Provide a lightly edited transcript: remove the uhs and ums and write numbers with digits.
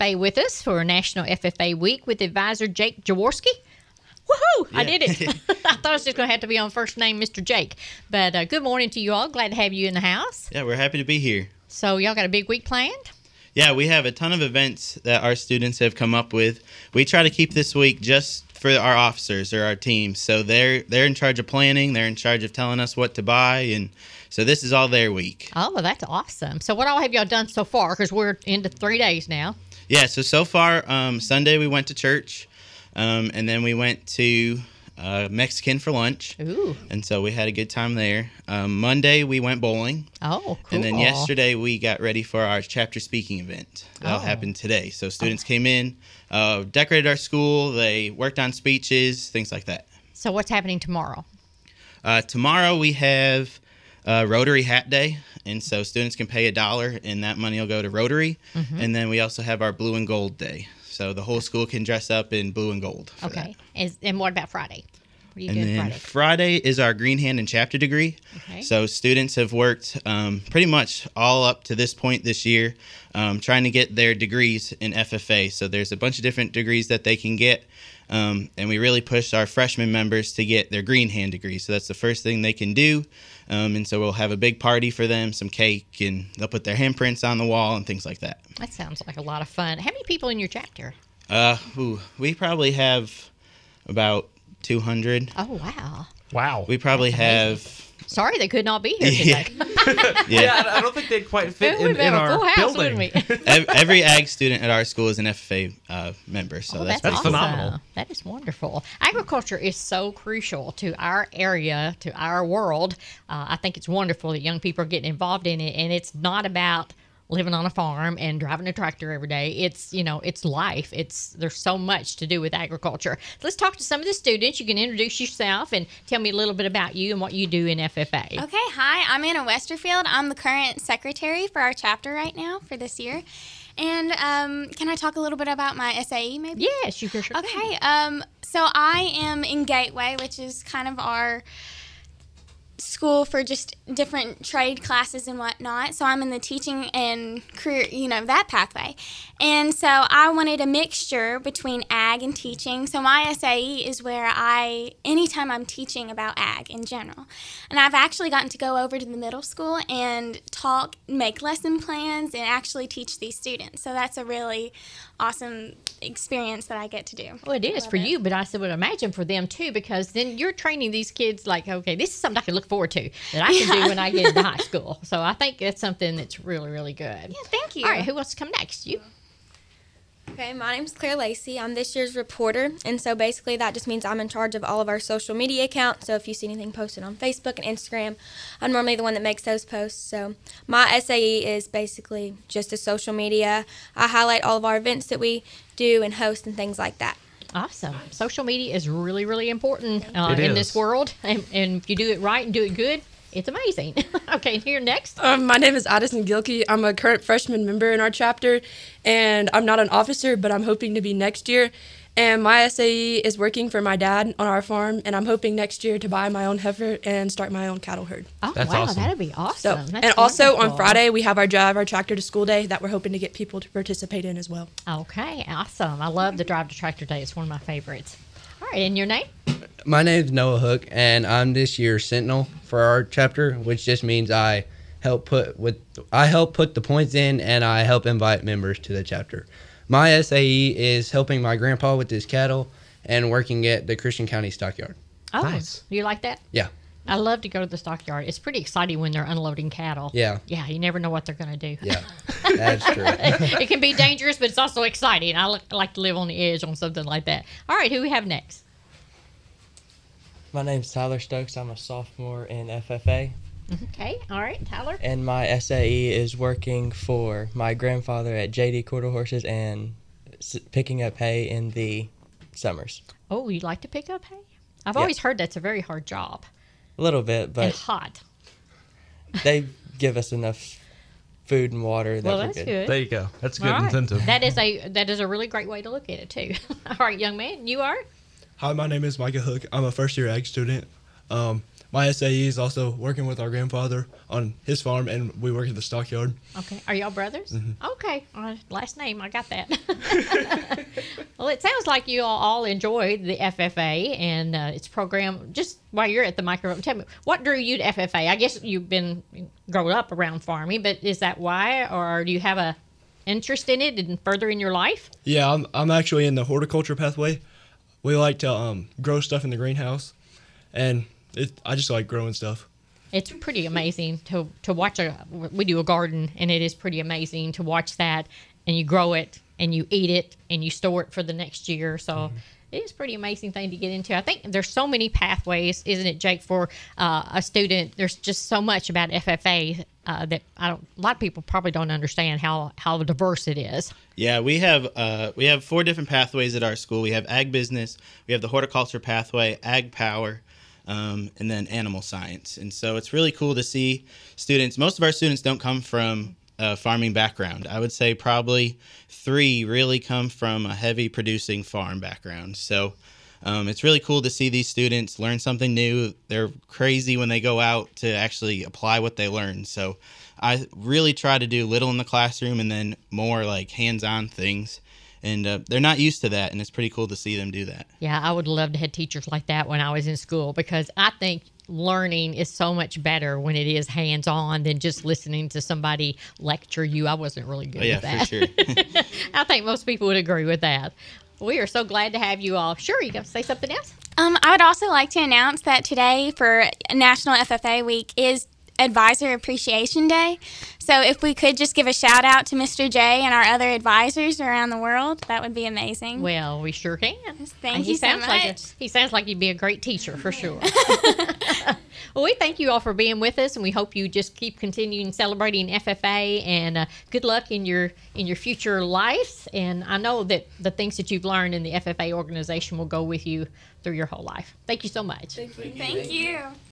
FFA with us for National FFA Week with advisor Jake Jaworski. Woohoo! Yeah. I did it. I thought I was just going to have to be on first name Mr. Jake. But good morning to you all. Glad to have you in the house. Yeah, we're happy to be here. So y'all got a big week planned? Yeah, we have a ton of events that our students have come up with. We try to keep this week just for our officers or our teams. So they're in charge of planning. They're in charge of telling us what to buy. And so this is all their week. Oh, well, that's awesome. So what all have y'all done so far? Because we're into 3 days now. Yeah, so far, Sunday we went to church. And then we went to Mexican for lunch. Ooh. And so we had a good time there. Monday we went bowling. Oh, cool. And then yesterday we got ready for our chapter speaking event. That'll happen today. So students came in, decorated our school. They worked on speeches, things like that. So what's happening tomorrow? Tomorrow we have Rotary Hat Day. And so students can pay $1 and that money will go to Rotary. Mm-hmm. And then we also have our Blue and Gold Day. So the whole school can dress up in blue and gold. Okay. And what about Friday? What are you doing Friday? Friday is our Green Hand and Chapter degree. Okay. So students have worked pretty much all up to this point this year trying to get their degrees in FFA. So there's a bunch of different degrees that they can get. And we really push our freshman members to get their Green Hand degree. So that's the first thing they can do. And so we'll have a big party for them, some cake, and they'll put their handprints on the wall and things like that. That sounds like a lot of fun. How many people in your chapter? We probably have about 200. Oh, wow. Wow. We probably have... Sorry they could not be here today. Yeah, I don't think they'd quite fit in our full house, building. Every ag student at our school is an FFA member, so that's awesome. Phenomenal. That is wonderful. Agriculture is so crucial to our area, to our world. I think it's wonderful that young people are getting involved in it, and it's not about living on a farm and driving a tractor every day. It's life. There's so much to do with agriculture. Let's talk to some of the students. You can introduce yourself and tell me a little bit about you and what you do in FFA. Okay, hi, I'm Anna Westerfield. I'm the current secretary for our chapter right now for this year. And can I talk a little bit about my SAE maybe? Yes, you sure. Okay, so I am in Gateway, which is kind of our school for just different trade classes and whatnot. So I'm in the teaching and career, that pathway. And so I wanted a mixture between ag and teaching. So my SAE is where anytime I'm teaching about ag in general. And I've actually gotten to go over to the middle school and make lesson plans, and actually teach these students. So that's a really awesome experience that I get to do. Well, it is for you, but I would imagine for them too, because then you're training these kids like, okay, this is something I can look forward to that I can do when I get into high school. So I think that's something that's really, really good. Yeah, thank you. All right, who wants to come next? You. Okay, my name's Claire Lacey. I'm this year's reporter, and so basically that just means I'm in charge of all of our social media accounts. So if you see anything posted on Facebook and Instagram, I'm normally the one that makes those posts. So my SAE is basically just the social media. I highlight all of our events that we do and host and things like that. Awesome. Social media is really, really important in this world, and if you do it right and do it good, it's amazing. Okay, here next. My name is Addison Gilkey. I'm a current freshman member in our chapter, and I'm not an officer, but I'm hoping to be next year. And my SAE is working for my dad on our farm, and I'm hoping next year to buy my own heifer and start my own cattle herd. Oh, That's wow, awesome. that'd be awesome. So, That's and also wonderful. on Friday, we have our Drive Our Tractor to School Day that we're hoping to get people to participate in as well. Okay, awesome. I love the Drive to Tractor Day. It's one of my favorites. All right, and your name? My name's Noah Hook, and I'm this year's Sentinel for our chapter, which just means I help put the points in, and I help invite members to the chapter. My SAE is helping my grandpa with his cattle and working at the Christian County Stockyard. Oh, Nice. You like that? Yeah. I love to go to the stockyard. It's pretty exciting when they're unloading cattle. Yeah. Yeah, you never know what they're going to do. Yeah, that's true. It can be dangerous, but it's also exciting. I like to live on the edge on something like that. All right, who we have next? My name's Tyler Stokes. I'm a sophomore in FFA. Okay, all right, Tyler. And my SAE is working for my grandfather at JD Quarter Horses and picking up hay in the summers. Oh, you like to pick up hay? I've always heard that's a very hard job. A little bit, And but hot. they give us enough food and water that Well, we're that's good. good. There you go. That's a good All right. incentive. That is a really great way to look at it too. All right, young man, you are? Hi, my name is Micah Hook. I'm a first-year ag student. my SAE is also working with our grandfather on his farm, and we work at the stockyard. Okay. Are y'all brothers? Mm-hmm. Okay. Last name, I got that. Well, it sounds like you all enjoyed the FFA and its program. Just while you're at the microphone, tell me, what drew you to FFA? I guess you've been growing up around farming, but is that why, or do you have a interest in it and further in your life? Yeah, I'm actually in the horticulture pathway. We like to grow stuff in the greenhouse, and I just like growing stuff. It's pretty amazing to watch. We do a garden, and it is pretty amazing to watch that, and you grow it, and you eat it, and you store it for the next year. So it is a pretty amazing thing to get into. I think there's so many pathways, isn't it, Jake, for a student? There's just so much about FFA that a lot of people probably don't understand how diverse it is. Yeah, we have 4 different pathways at our school. We have ag business, we have the horticulture pathway, ag power, and then animal science. And so it's really cool to see students. Most of our students don't come from a farming background. I would say probably 3 really come from a heavy producing farm background. So it's really cool to see these students learn something new. They're crazy when they go out to actually apply what they learn. So I really try to do little in the classroom and then more like hands-on things. And they're not used to that, and it's pretty cool to see them do that. Yeah, I would love to have teachers like that when I was in school, because I think learning is so much better when it is hands-on than just listening to somebody lecture you. I wasn't really good with that. Yeah, for sure. I think most people would agree with that. We are so glad to have you all. Sure, you going to say something else? I would also like to announce that today for National FFA Week is Advisor Appreciation Day. So if we could just give a shout out to Mr. J and our other advisors around the world, that would be amazing. Well, we sure can. Thank you so much. He sounds like you'd be a great teacher for sure. Well, we thank you all for being with us, and we hope you just keep continuing celebrating FFA, and good luck in your future life. And I know that the things that you've learned in the FFA organization will go with you through your whole life. Thank you so much. Thank you.